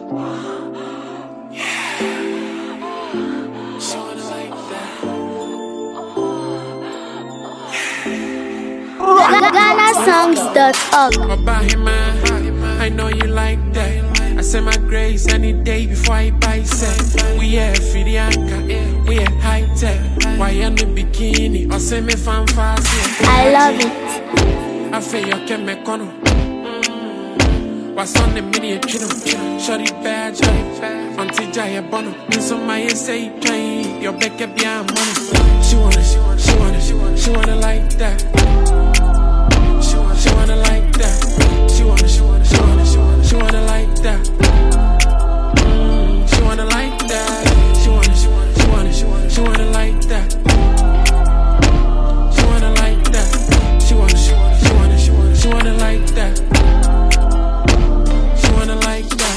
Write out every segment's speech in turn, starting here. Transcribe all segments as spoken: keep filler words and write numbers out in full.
Ghana songs dot org. I know you like that. I say my grace any day before I buy set. We have Fidianka, we have high tech. Why am the bikini? Or say me fan fast. I love it. I feel you can make on. What's on the mini chino? Shorty bad, shorty bad. Auntie Jaya Bono. And so my say train. Your back up your money. She wanna, she wanna, she wanna, she wanna, she wanna like that. She wanna, she wanna like that. She wanna, she wanna, she wanna, she wanna, she wanna like that. Mm, she wanna like that. She wanna, she wanna, she wanna, she wanna, she wanna like that. She wanna like that. She wanna, she wanna, she wanna, she wanna, she wanna like that. She wanna like that.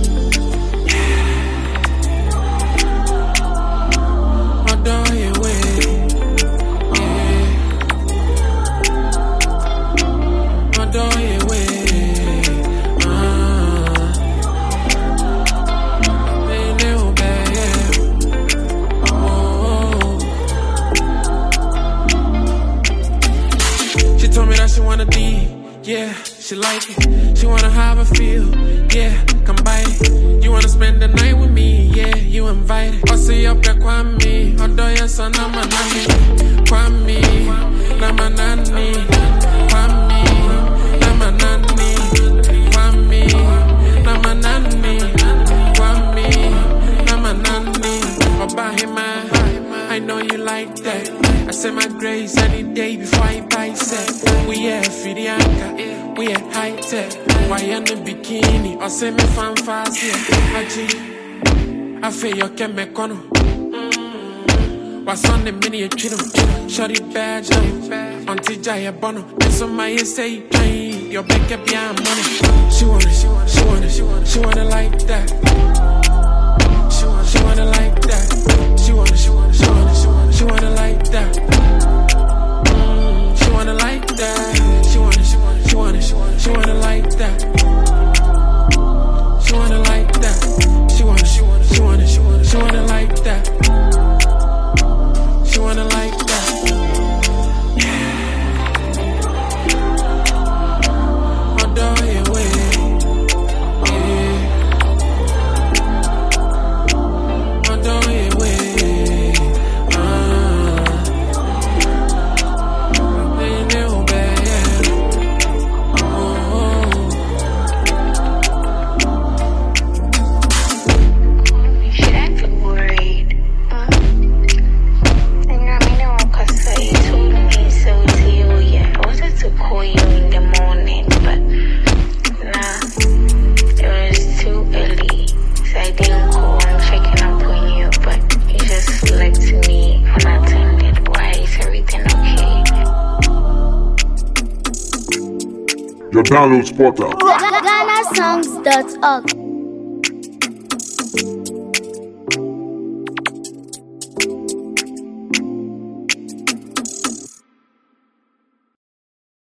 Adore your way. Yeah. Adore your way. Told me that she wanna D, yeah, she like it. She wanna have a feel, yeah, come by it. You wanna spend the night with me, yeah, you invited. I'll see up there, Kwame. Although your son, I'm a nanny. Kwame, I'm a nanny. Kwame, I'm a nanny. Kwame, I'm a nanny. Kwame, I'm a nanny. Obahima, I know you like that. I say my grace any day before I buy set. We have Fidianka, we have high tech. Why am the bikini? Or say me fan fast, yeah. Haji, I feel you can make on. What's on the mini chino? Shorty bad, shorty bad. Auntie Jaya Bono. And so my say train. Your back up your money. She wanna, she wanna, she wanna, she wanna, she wanna like that. She wanna, she wanna like that. She wanna, she wanna, she wanna, she wanna, she wanna like that. Mm, she wanna like that. She wanna, she wanna, she wanna, she wanna, she wanna like that. She wanna like that. She wanna, she wanna, she wanna, she wanna, she wanna like that. She wanna like that. Adore your way. Yeah. Adore your way. Your download spotter. Ghana songs dot org.